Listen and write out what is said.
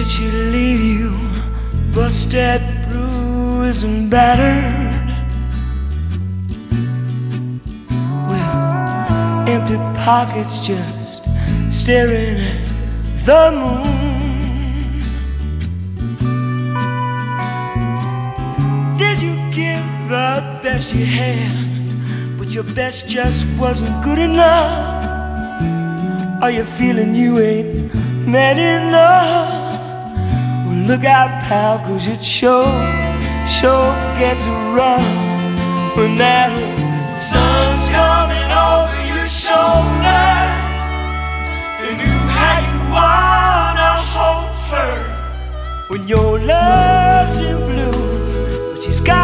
did she leave you busted, bruised, and battered, with empty pockets just staring at the moon? Did you give the best you had, but your best just wasn't good enough? Are you feeling you ain't man enough? Well, look out, pal, 'cause it sure gets rough when that sun's coming over your shoulder, and how you wanna hold her when your love's in blue, but she's got